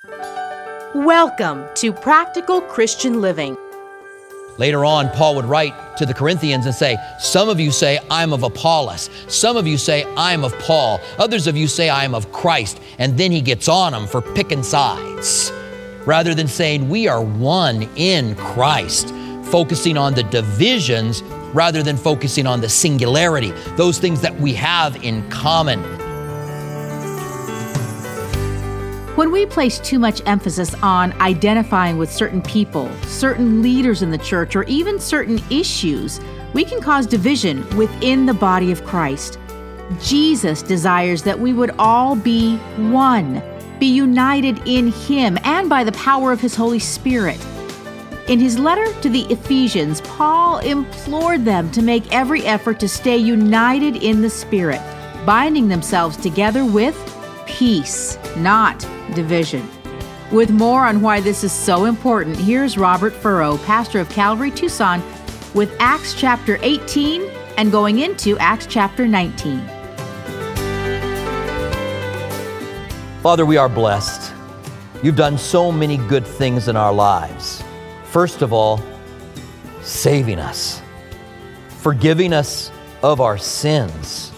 Welcome to Practical Christian Living. Later on, Paul would write to the Corinthians and say, some of you say, I'm of Apollos. Some of you say, I'm of Paul. Others of you say, I am of Christ. And then he gets on them for picking sides. Rather than saying, we are one in Christ, focusing on the divisions rather than focusing on the singularity, those things that we have in common. When we place too much emphasis on identifying with certain people, certain leaders in the church, or even certain issues, we can cause division within the body of Christ. Jesus desires that we would all be one, be united in Him and by the power of His Holy Spirit. In his letter to the Ephesians, Paul implored them to make every effort to stay united in the Spirit, binding themselves together with peace, not division. With more on why this is so important, here's Robert Furrow, pastor of Calvary Tucson, with Acts chapter 18 and going into Acts chapter 19. Father, we are blessed. You've done so many good things in our lives. First of all, saving us, forgiving us of our sins,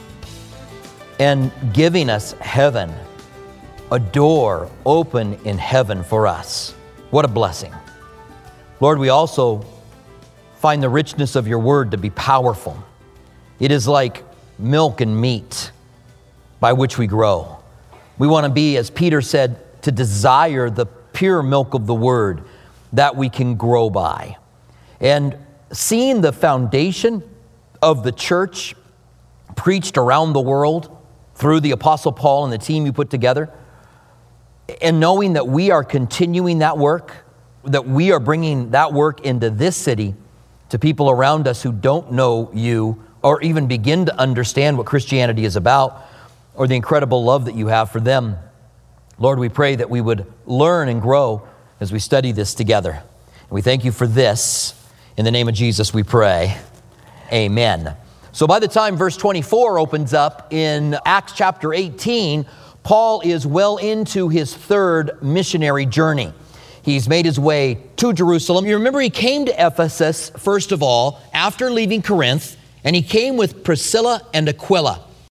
and giving us heaven, a door open in heaven for us. What a blessing. Lord, we also find the richness of your word to be powerful. It is like milk and meat by which we grow. We want to be, as Peter said, to desire the pure milk of the word that we can grow by. And seeing the foundation of the church preached around the world through the Apostle Paul and the team you put together, and knowing that we are continuing that work, that we are bringing that work into this city to people around us who don't know you or even begin to understand what Christianity is about or the incredible love that you have for them. Lord, we pray that we would learn and grow as we study this together. And we thank you for this. In the name of Jesus, we pray. Amen. So by the time verse 24 opens up in Acts chapter 18, Paul is well into his third missionary journey. He's made his way to Jerusalem. You remember he came to Ephesus, first of all, after leaving Corinth, and he came with Priscilla and Aquila.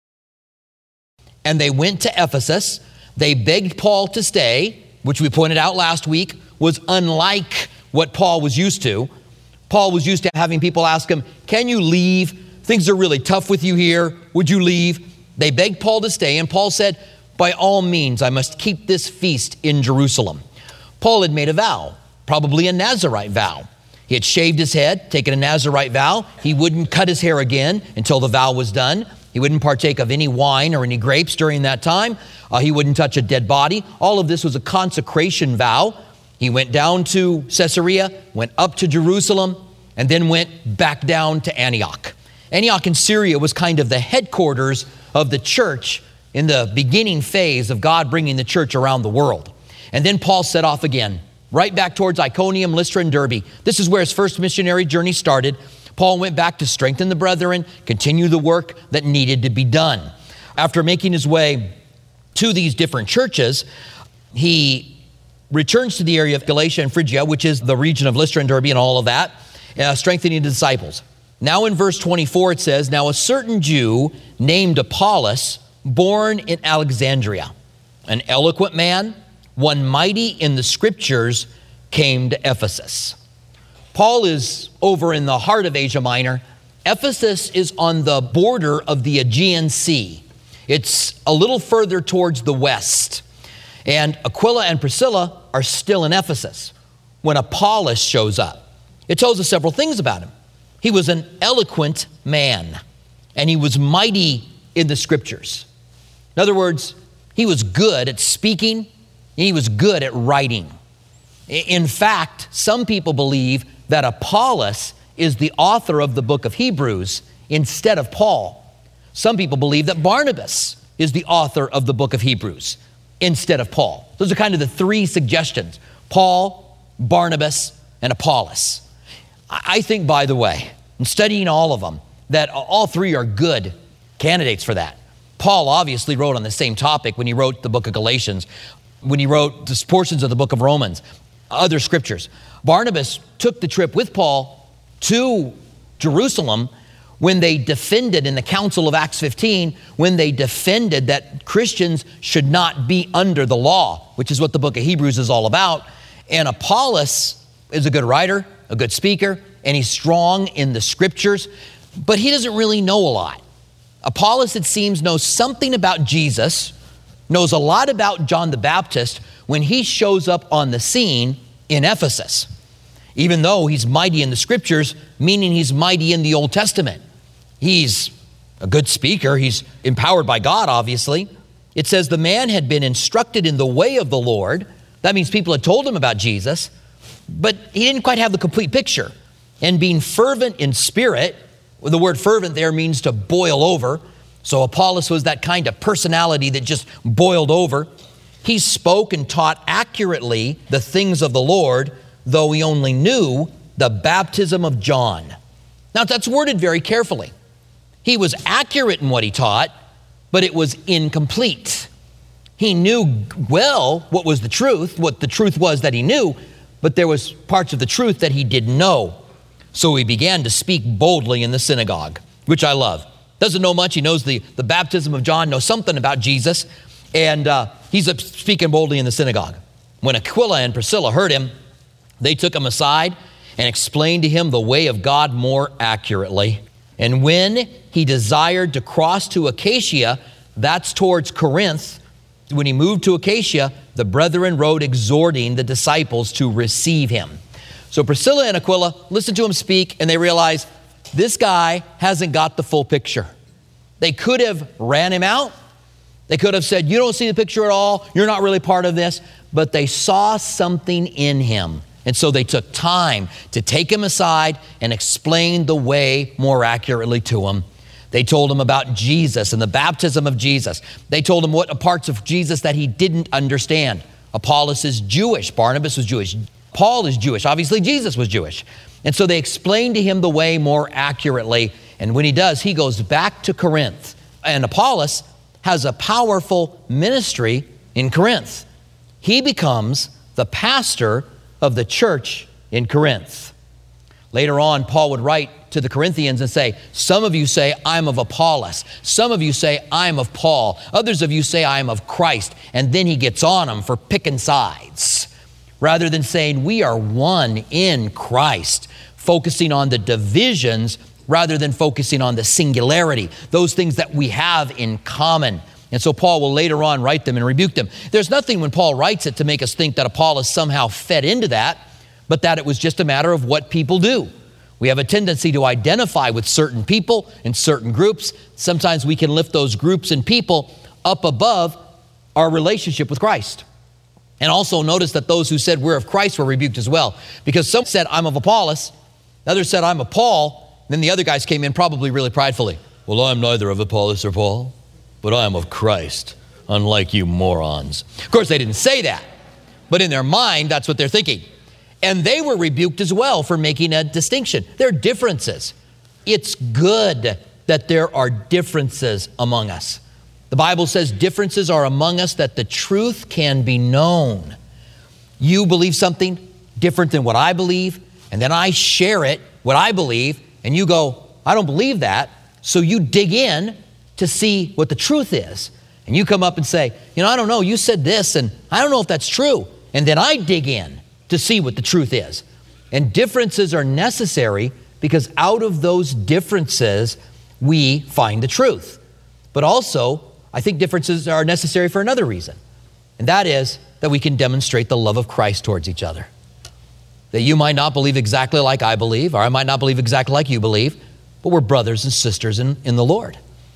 And they went to Ephesus. They begged Paul to stay, which we pointed out last week was unlike what Paul was used to. Paul was used to having people ask him, can you leave? Things are really tough with you here. Would you leave? They begged Paul to stay, and Paul said, by all means, I must keep this feast in Jerusalem. Paul had made a vow, probably a Nazirite vow. He had shaved his head, taken a Nazirite vow. He wouldn't cut his hair again until the vow was done. He wouldn't partake of any wine or any grapes during that time. He wouldn't touch a dead body. All of this was a consecration vow. He went down to Caesarea, went up to Jerusalem, and then went back down to Antioch. Antioch in Syria was kind of the headquarters of the church in the beginning phase of God bringing the church around the world. And then Paul set off again, right back towards Iconium, Lystra, and Derbe. This is where his first missionary journey started. Paul went back to strengthen the brethren, continue the work that needed to be done. After making his way to these different churches, he returns to the area of Galatia and Phrygia, which is the region of Lystra and Derbe and all of that, strengthening the disciples. Now in verse 24 it says, now a certain Jew named Apollos, born in Alexandria, an eloquent man, one mighty in the scriptures, came to Ephesus. Paul is over in the heart of Asia Minor. Ephesus is on the border of the Aegean Sea. It's a little further towards the west. And Aquila and Priscilla are still in Ephesus when Apollos shows up. It tells us several things about him. He was an eloquent man, and he was mighty in the scriptures. In other words, he was good at speaking, and he was good at writing. In fact, some people believe that Apollos is the author of the book of Hebrews instead of Paul. Some people believe that Barnabas is the author of the book of Hebrews instead of Paul. Those are kind of the three suggestions: Paul, Barnabas, and Apollos. I think, by the way, in studying all of them, that all three are good candidates for that. Paul obviously wrote on the same topic when he wrote the book of Galatians. when he wrote these portions of the book of Romans, other scriptures. Barnabas took the trip with Paul to Jerusalem when they defended in the Council of Acts 15, when they defended that Christians should not be under the law, which is what the book of Hebrews is all about. And Apollos is a good writer, a good speaker, and he's strong in the scriptures, but he doesn't really know a lot. Apollos, it seems, knows something about Jesus, knows a lot about John the Baptist when he shows up on the scene in Ephesus, even though he's mighty in the scriptures, meaning he's mighty in the Old Testament. He's a good speaker. He's empowered by God, obviously. It says the man had been instructed in the way of the Lord. That means people had told him about Jesus, but he didn't quite have the complete picture. And being fervent in spirit, the word fervent there means to boil over. So Apollos was that kind of personality that just boiled over. He spoke and taught accurately the things of the Lord, though he only knew the baptism of John. Now that's worded very carefully. He was accurate in what he taught, but it was incomplete. He knew well what was the truth, what the truth was that he knew, but there was parts of the truth that he didn't know. So he began to speak boldly in the synagogue, which I love. Doesn't know much. He knows the baptism of John, knows something about Jesus, and he's speaking boldly in the synagogue. When Aquila and Priscilla heard him, they took him aside and explained to him the way of God more accurately. And when he desired to cross to Achaia, that's towards Corinth, when he moved to Achaia, the brethren wrote exhorting the disciples to receive him. So Priscilla and Aquila listen to him speak, and they realize this guy hasn't got the full picture. They could have ran him out. They could have said, you don't see the picture at all. You're not really part of this. But they saw something in him. And so they took time to take him aside and explain the way more accurately to him. They told him about Jesus and the baptism of Jesus. They told him what parts of Jesus that he didn't understand. Apollos is Jewish. Barnabas was Jewish. Paul is Jewish. Obviously, Jesus was Jewish. And so they explained to him the way more accurately. And when he does, he goes back to Corinth. And Apollos has a powerful ministry in Corinth. He becomes the pastor of the church in Corinth. Later on, Paul would write to the Corinthians and say, some of you say, I'm of Apollos. Some of you say, I'm of Paul. Others of you say, I am of Christ. And then he gets on them for picking sides, rather than saying, we are one in Christ, focusing on the divisions rather than focusing on the singularity, those things that we have in common. And so Paul will later on write them and rebuke them. There's nothing when Paul writes it to make us think that Apollos somehow fed into that, but that it was just a matter of what people do. We have a tendency to identify with certain people and certain groups. Sometimes we can lift those groups and people up above our relationship with Christ. And also notice that those who said we're of Christ were rebuked as well. Because some said, I'm of Apollos. Others said, I'm of Paul. Then the other guys came in probably really pridefully. Well, I'm neither of Apollos or Paul, but I am of Christ, unlike you morons. Of course, they didn't say that, but in their mind, that's what they're thinking. And they were rebuked as well for making a distinction. There are differences. It's good that there are differences among us. The Bible says differences are among us that the truth can be known. You believe something different than what I believe, and then I share it, what I believe, and you go, I don't believe that. So you dig in to see what the truth is. And you come up and say, I don't know, you said this, and I don't know if that's true. And then I dig in to see what the truth is. And differences are necessary because out of those differences, we find the truth. But also, I think differences are necessary for another reason. And that is that we can demonstrate the love of Christ towards each other. That you might not believe exactly like I believe, or I might not believe exactly like you believe, but we're brothers and sisters in the Lord.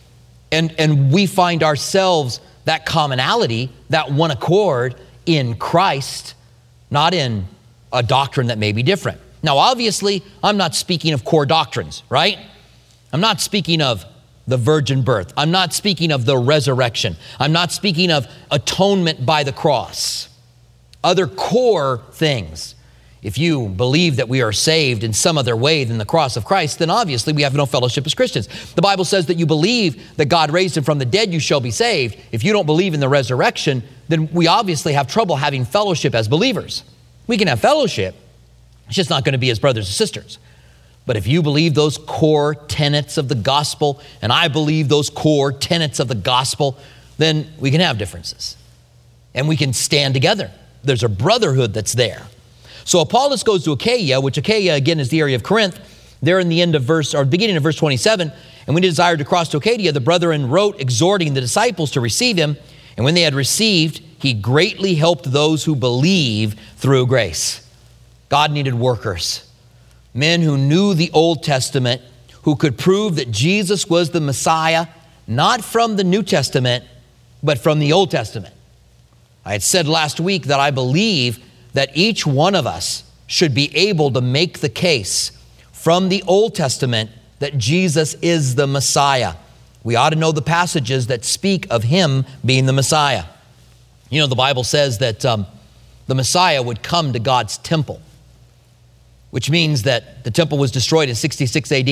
And we find ourselves that commonality, that one accord in Christ, not in a doctrine that may be different. Now, obviously, I'm not speaking of core doctrines, right? I'm not speaking of the virgin birth. I'm not speaking of the resurrection. I'm not speaking of atonement by the cross. Other core things. If you believe that we are saved in some other way than the cross of Christ, then obviously we have no fellowship as Christians. The Bible says that you believe that God raised him from the dead, you shall be saved. If you don't believe in the resurrection, then we obviously have trouble having fellowship as believers. We can have fellowship, it's just not going to be as brothers and sisters. But if you believe those core tenets of the gospel, and I believe those core tenets of the gospel, then we can have differences. And we can stand together. There's a brotherhood that's there. So Apollos goes to Achaia, which Achaia, again, is the area of Corinth. There in the end of beginning of verse 27, and when he desired to cross to Achaia, the brethren wrote, exhorting the disciples to receive him. And when they had received, he greatly helped those who believe through grace. God needed workers, men who knew the Old Testament, who could prove that Jesus was the Messiah, not from the New Testament, but from the Old Testament. I had said last week that I believe that each one of us should be able to make the case from the Old Testament that Jesus is the Messiah. We ought to know the passages that speak of him being the Messiah. You know, the Bible says that the Messiah would come to God's temple, which means that the temple was destroyed in 66 AD.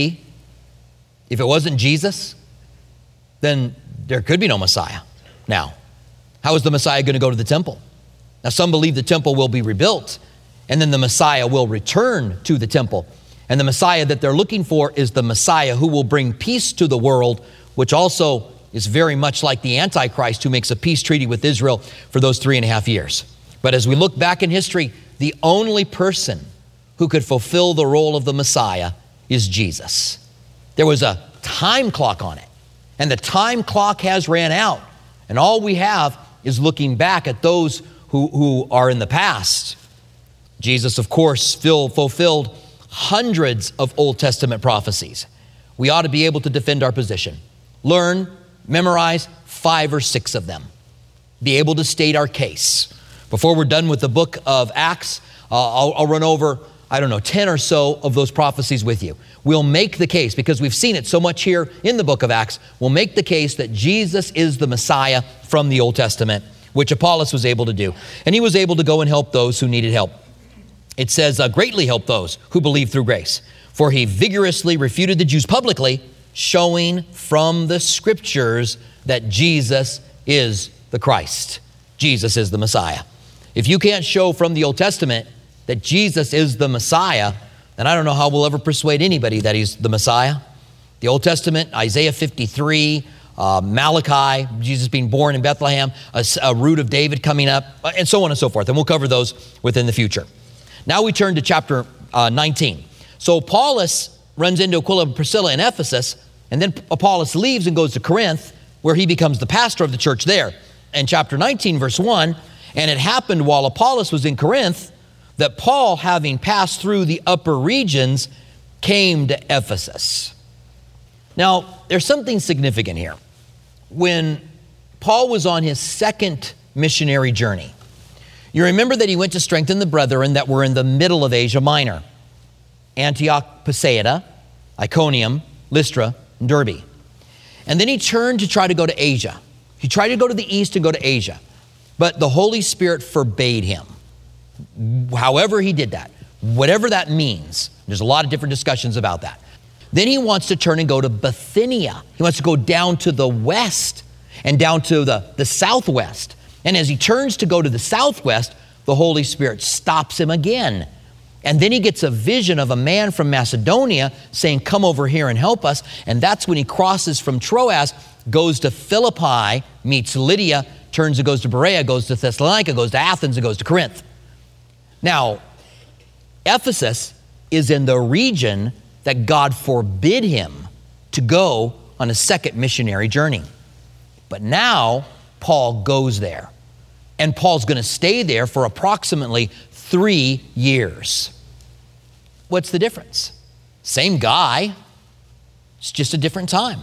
If it wasn't Jesus, then there could be no Messiah. Now, how is the Messiah going to go to the temple? Now, some believe the temple will be rebuilt, and then the Messiah will return to the temple. And the Messiah that they're looking for is the Messiah who will bring peace to the world, which also is very much like the Antichrist who makes a peace treaty with Israel for those 3.5 years. But as we look back in history, the only person who could fulfill the role of the Messiah is Jesus. There was a time clock on it, and the time clock has ran out. And all we have is looking back at those who are in the past. Jesus, of course, fulfilled hundreds of Old Testament prophecies. We ought to be able to defend our position. Learn, memorize 5 or 6 of them. Be able to state our case. Before we're done with the book of Acts, I'll run over, 10 or so of those prophecies with you. We'll make the case, because we've seen it so much here in the book of Acts, we'll make the case that Jesus is the Messiah from the Old Testament, which Apollos was able to do. And he was able to go and help those who needed help. It says, greatly help those who believe through grace. For he vigorously refuted the Jews publicly, showing from the scriptures that Jesus is the Christ. Jesus is the Messiah. If you can't show from the Old Testament that Jesus is the Messiah, then I don't know how we'll ever persuade anybody that he's the Messiah. The Old Testament, Isaiah 53, Malachi, Jesus being born in Bethlehem, a root of David coming up, and so on and so forth. And we'll cover those within the future. Now we turn to chapter 19. So Apollos runs into Aquila and Priscilla in Ephesus, and then Apollos leaves and goes to Corinth, where he becomes the pastor of the church there. In chapter 19, verse 1, and it happened while Apollos was in Corinth that Paul, having passed through the upper regions, came to Ephesus. Now, there's something significant here. When Paul was on his second missionary journey, you remember that he went to strengthen the brethren that were in the middle of Asia Minor: Antioch, Pisidia, Iconium, Lystra, and Derbe. And then he turned to try to go to Asia. He tried to go to the east and go to Asia, but the Holy Spirit forbade him. However he did that, whatever that means, there's a lot of different discussions about that. Then he wants to turn and go to Bithynia. He wants to go down to the west and down to the southwest. And as he turns to go to the southwest, the Holy Spirit stops him again. And then he gets a vision of a man from Macedonia saying, come over here and help us. And that's when he crosses from Troas, goes to Philippi, meets Lydia, turns and goes to Berea, goes to Thessalonica, goes to Athens, and goes to Corinth. Now, Ephesus is in the region that God forbid him to go on a second missionary journey. But now Paul goes there, and Paul's going to stay there for approximately 3 years. What's the difference? Same guy, it's just a different time.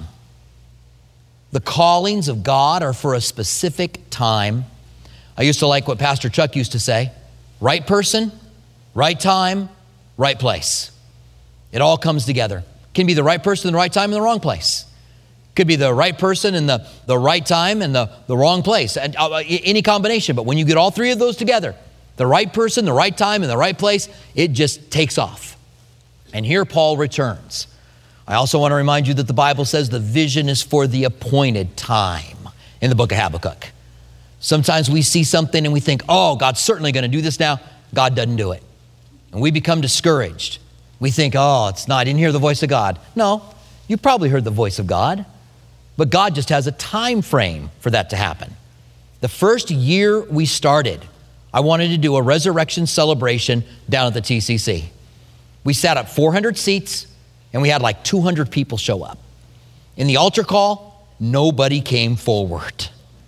The callings of God are for a specific time. I used to like what Pastor Chuck used to say: right person, right time, right place. It all comes together. Can be the right person in the right time in the wrong place. Could be the right person in the right time and the wrong place. And any combination. But when you get all 3 of those together, The right person, the right time, in the right place, it just takes off. And here Paul returns. I also want to remind you that the Bible says the vision is for the appointed time in the book of Habakkuk. Sometimes we see something and we think, oh, God's certainly going to do this now. God doesn't do it. And we become discouraged. We think, oh, I didn't hear the voice of God. No, you probably heard the voice of God. But God just has a time frame for that to happen. The first year we started, I wanted to do a resurrection celebration down at the TCC. We sat up 400 seats and we had like 200 people show up. In the altar call, nobody came forward.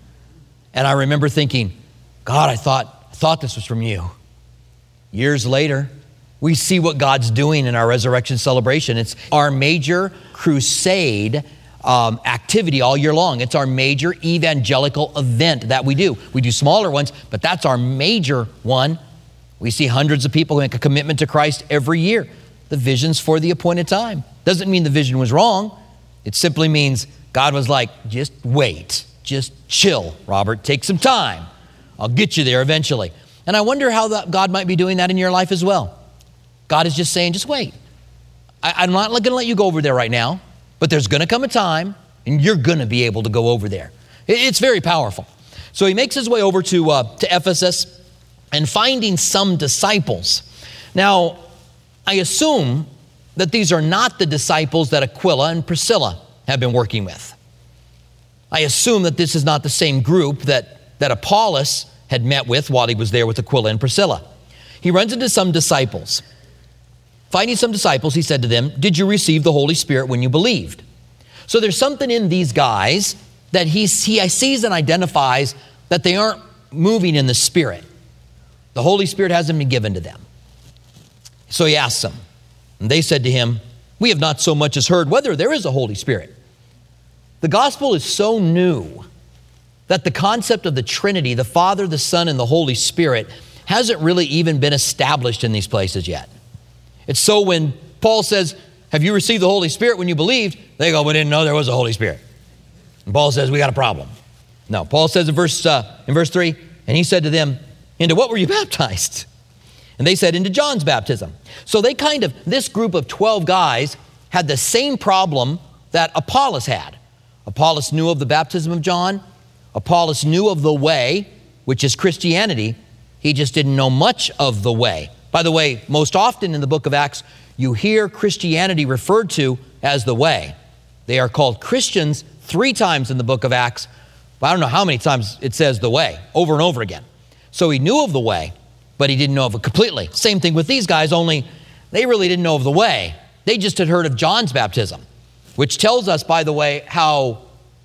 And I remember thinking, God, I thought this was from you. Years later, we see what God's doing in our resurrection celebration. It's our major crusade activity all year long. It's our major evangelical event that we do. We do smaller ones, but that's our major one. We see hundreds of people make a commitment to Christ every year. The vision's for the appointed time. Doesn't mean the vision was wrong. It simply means God was like, just wait, just chill, Robert, take some time. I'll get you there eventually. And I wonder how God might be doing that in your life as well. God is just saying, just wait. I'm not going to let you go over there right now. But there's going to come a time and you're going to be able to go over there. It's very powerful. So he makes his way over to Ephesus and finding some disciples. Now, I assume that these are not the disciples that Aquila and Priscilla have been working with. I assume that this is not the same group that Apollos had met with while he was there with Aquila and Priscilla. He runs into some disciples. Finding some disciples, he said to them, did you receive the Holy Spirit when you believed? So there's something in these guys that he sees and identifies that they aren't moving in the Spirit. The Holy Spirit hasn't been given to them. So he asks them, and they said to him, we have not so much as heard whether there is a Holy Spirit. The gospel is so new that the concept of the Trinity, the Father, the Son, and the Holy Spirit, hasn't really even been established in these places yet. It's so when Paul says, have you received the Holy Spirit when you believed? They go, we didn't know there was a Holy Spirit. And Paul says, we got a problem. No, Paul says in verse 3, and he said to them, into what were you baptized? And they said, into John's baptism. So this group of 12 guys had the same problem that Apollos had. Apollos knew of the baptism of John. Apollos knew of the way, which is Christianity. He just didn't know much of the way. By the way, most often in the book of Acts, you hear Christianity referred to as the way. They are called Christians 3 times in the book of Acts. But I don't know how many times it says the way, over and over again. So he knew of the way, but he didn't know of it completely. Same thing with these guys, only they really didn't know of the way. They just had heard of John's baptism, which tells us, by the way, how,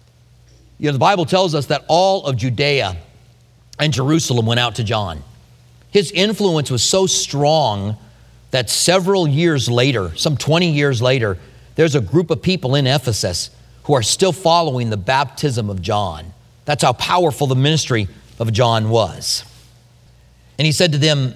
the Bible tells us that all of Judea and Jerusalem went out to John. His influence was so strong that several years later, some 20 years later, there's a group of people in Ephesus who are still following the baptism of John. That's how powerful the ministry of John was. And he said to them,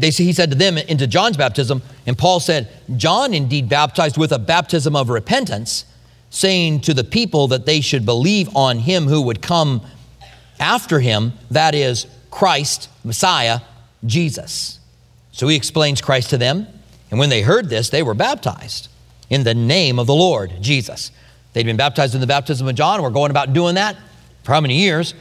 into John's baptism, and Paul said, John indeed baptized with a baptism of repentance, saying to the people that they should believe on him who would come after him, that is Christ, Messiah, Jesus. So he explains Christ to them. And when they heard this, they were baptized in the name of the Lord Jesus. They'd been baptized in the baptism of John. We're going about doing that for how many years?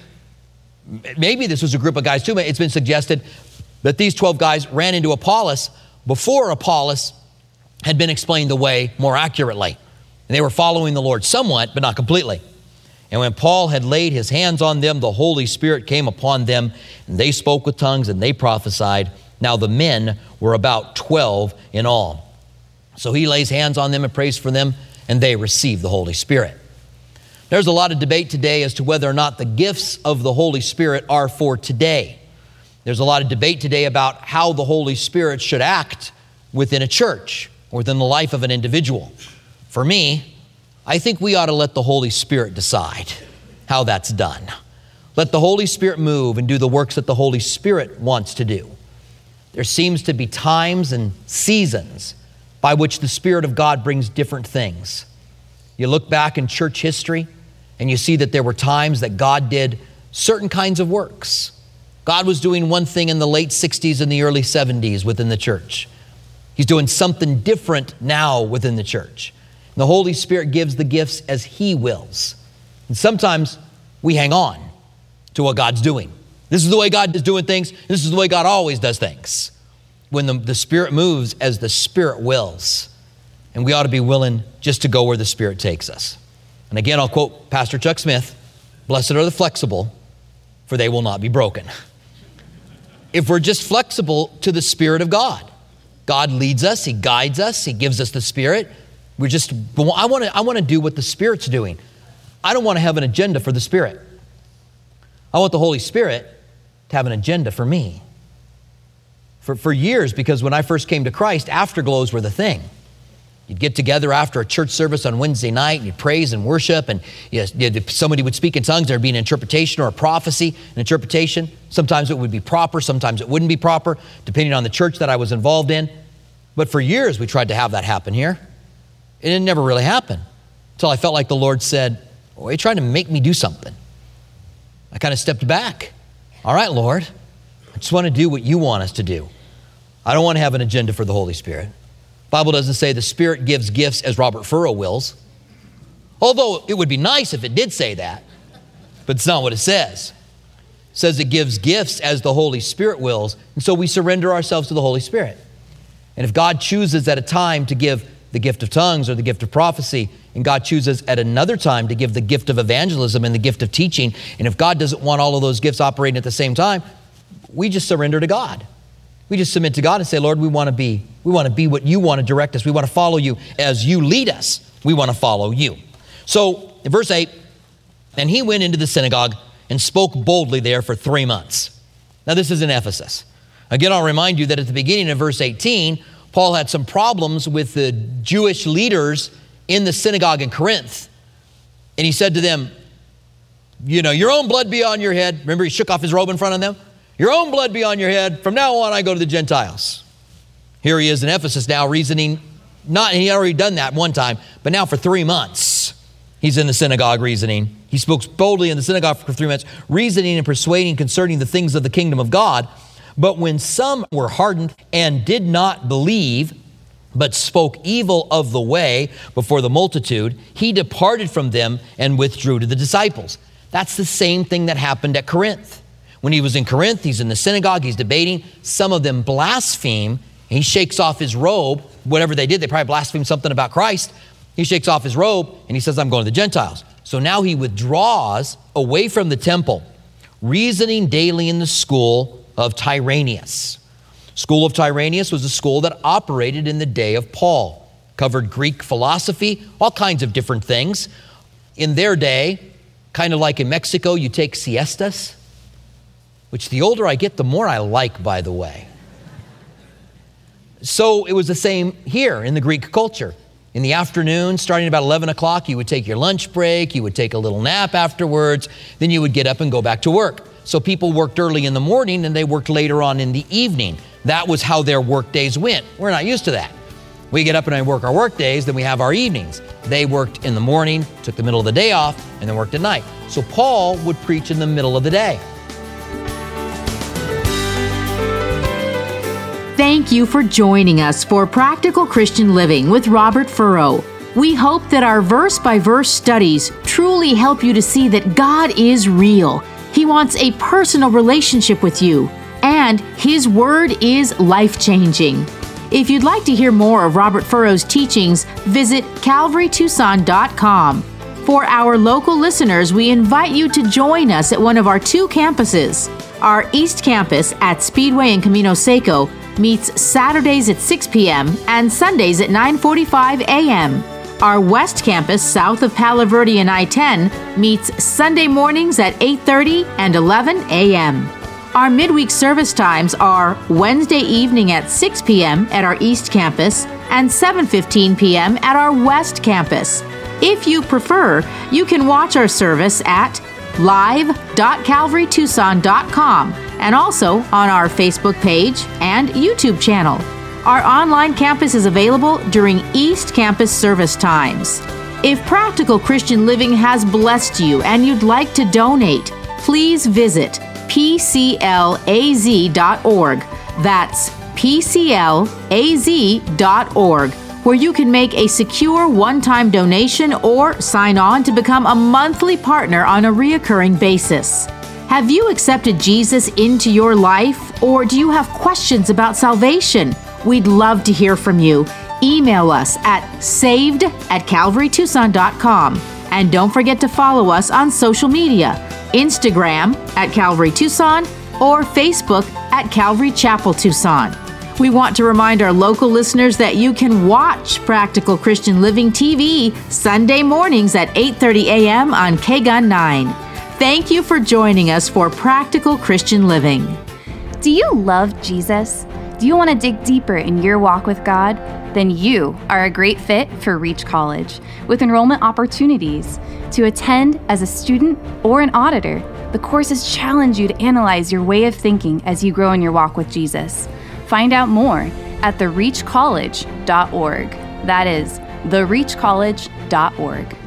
Maybe this was a group of guys too. It's been suggested that these 12 guys ran into Apollos before Apollos had been explained the way more accurately. And they were following the Lord somewhat, but not completely. And when Paul had laid his hands on them, the Holy Spirit came upon them, and they spoke with tongues and they prophesied. Now the men were about 12 in all. So he lays hands on them and prays for them, and they receive the Holy Spirit. There's a lot of debate today as to whether or not the gifts of the Holy Spirit are for today. There's a lot of debate today about how the Holy Spirit should act within a church or within the life of an individual. For me, I think we ought to let the Holy Spirit decide how that's done. Let the Holy Spirit move and do the works that the Holy Spirit wants to do. There seems to be times and seasons by which the Spirit of God brings different things. You look back in church history and you see that there were times that God did certain kinds of works. God was doing one thing in the late 60s and the early 70s within the church. He's doing something different now within the church. And the Holy Spirit gives the gifts as He wills. And sometimes we hang on to what God's doing. This is the way God is doing things. This is the way God always does things. When the Spirit moves as the Spirit wills. And we ought to be willing just to go where the Spirit takes us. And again, I'll quote Pastor Chuck Smith, "Blessed are the flexible, for they will not be broken." If we're just flexible to the Spirit of God, God leads us, He guides us, He gives us the Spirit. I want to do what the Spirit's doing. I don't want to have an agenda for the Spirit. I want the Holy Spirit to have an agenda for me. For years, because when I first came to Christ, afterglows were the thing. You'd get together after a church service on Wednesday night, and you'd praise and worship, and somebody would speak in tongues. There'd be an interpretation or a prophecy, an interpretation. Sometimes it would be proper, sometimes it wouldn't be proper, depending on the church that I was involved in. But for years, we tried to have that happen here. And it never really happened until I felt like the Lord said, "Oh, you're trying to make me do something." I kind of stepped back. All right, Lord, I just want to do what you want us to do. I don't want to have an agenda for the Holy Spirit. The Bible doesn't say the Spirit gives gifts as Robert Furrow wills. Although it would be nice if it did say that, but it's not what it says. It says it gives gifts as the Holy Spirit wills, and so we surrender ourselves to the Holy Spirit. And if God chooses at a time to give the gift of tongues or the gift of prophecy, and God chooses at another time to give the gift of evangelism and the gift of teaching, and if God doesn't want all of those gifts operating at the same time, we just surrender to God. We just submit to God and say, Lord, we want to be what you want to direct us. We want to follow you as you lead us. We want to follow you. So in verse 8, and he went into the synagogue and spoke boldly there for 3 months. Now this is in Ephesus. Again, I'll remind you that at the beginning of verse 18, Paul had some problems with the Jewish leaders in the synagogue in Corinth. And he said to them, your own blood be on your head. Remember, he shook off his robe in front of them? Your own blood be on your head. From now on, I go to the Gentiles. Here he is in Ephesus now reasoning, and he had already done that one time, but now for 3 months, he's in the synagogue reasoning. He spoke boldly in the synagogue for 3 months, reasoning and persuading concerning the things of the kingdom of God. But when some were hardened and did not believe, but spoke evil of the way before the multitude, he departed from them and withdrew to the disciples. That's the same thing that happened at Corinth. When he was in Corinth, he's in the synagogue, he's debating. Some of them blaspheme, and he shakes off his robe. Whatever they did, they probably blasphemed something about Christ. He shakes off his robe, and he says, I'm going to the Gentiles. So now he withdraws away from the temple, reasoning daily in the school of Tyrannus. School of Tyrannus was a school that operated in the day of Paul, covered Greek philosophy, all kinds of different things. In their day, kind of like in Mexico, you take siestas, which the older I get, the more I like, by the way. So it was the same here in the Greek culture. In the afternoon, starting about 11 o'clock, you would take your lunch break, you would take a little nap afterwards, then you would get up and go back to work. So people worked early in the morning and they worked later on in the evening. That was how their work days went. We're not used to that. We get up and I work our work days, then we have our evenings. They worked in the morning, took the middle of the day off, and then worked at night. So Paul would preach in the middle of the day. Thank you for joining us for Practical Christian Living with Robert Furrow. We hope that our verse-by-verse studies truly help you to see that God is real. He wants a personal relationship with you, and His Word is life-changing. If you'd like to hear more of Robert Furrow's teachings, visit CalvaryTucson.com. For our local listeners, we invite you to join us at one of our 2 campuses. Our East Campus at Speedway and Camino Seco meets Saturdays at 6 p.m. and Sundays at 9:45 a.m. Our West Campus, south of Palo Verde and I-10, meets Sunday mornings at 8:30 and 11 a.m. Our midweek service times are Wednesday evening at 6 p.m. at our East Campus and 7:15 p.m. at our West Campus. If you prefer, you can watch our service at live.calvarytucson.com and also on our Facebook page and YouTube channel. Our online campus is available during East Campus service times. If Practical Christian Living has blessed you and you'd like to donate, please visit pclaz.org. That's pclaz.org, where you can make a secure one-time donation or sign on to become a monthly partner on a reoccurring basis. Have you accepted Jesus into your life, or do you have questions about salvation? We'd love to hear from you. Email us at saved@calvarytucson.com. And don't forget to follow us on social media, Instagram at Calvary Tucson or Facebook at Calvary Chapel Tucson. We want to remind our local listeners that you can watch Practical Christian Living TV Sunday mornings at 8:30 a.m. on KGUN 9. Thank you for joining us for Practical Christian Living. Do you love Jesus? Do you want to dig deeper in your walk with God? Then you are a great fit for Reach College, with enrollment opportunities. To attend as a student or an auditor, the courses challenge you to analyze your way of thinking as you grow in your walk with Jesus. Find out more at thereachcollege.org. That is, thereachcollege.org.